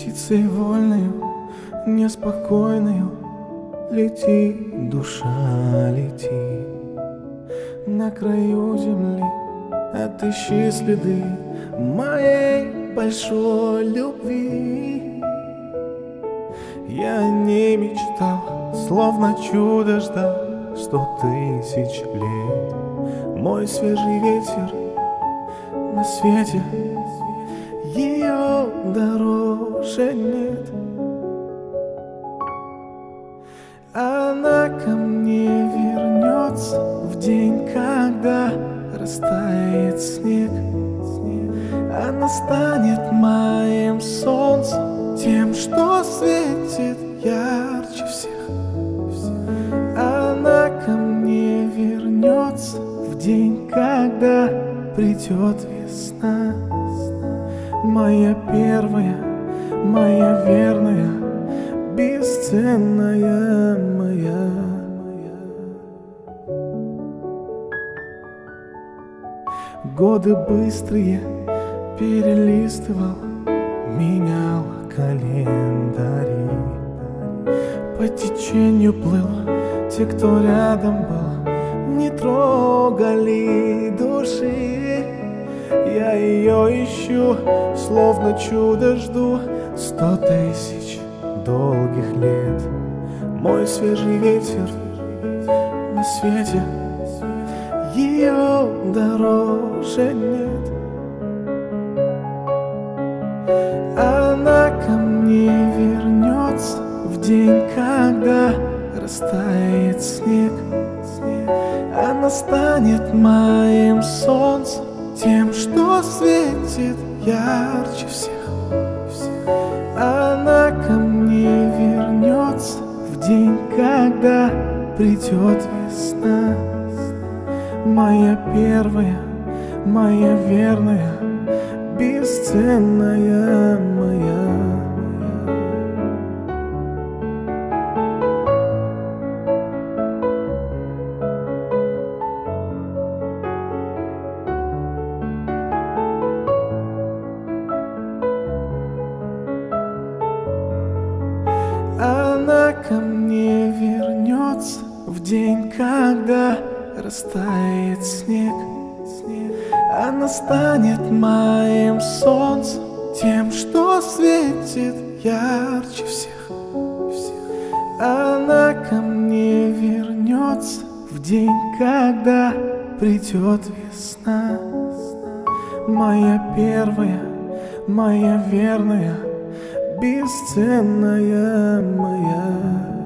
Птицей вольною, неспокойною, лети, душа, лети. На краю земли отыщи следы моей большой любви. Я не мечтал, словно чудо ждал 100 тысяч лет. Мой свежий ветер на свете, ее дороже нет. Она ко мне вернется в день, когда растает снег. Она станет моим солнцем, тем, что светит ярче всех. Она ко мне вернется в день, когда придет весна. Моя первая, моя верная, бесценная моя. Годы быстрые перелистывал, менял календари. По течению плыл, те, кто рядом был, не трогали души. Я ее ищу, словно чудо жду 100 тысяч долгих лет. Мой свежий ветер на свете, ее дороже нет. Она ко мне вернется в день, когда растает снег. Она станет моим солнцем, тем, что светит ярче всех. Она ко мне вернется в день, когда придет весна. Моя первая, моя верная, бесценная моя. Она ко мне вернется в день, когда растает снег. Она станет моим солнцем, тем, что светит ярче всех. Она ко мне вернется в день, когда придет весна. Моя первая, моя верная, бесценная моя.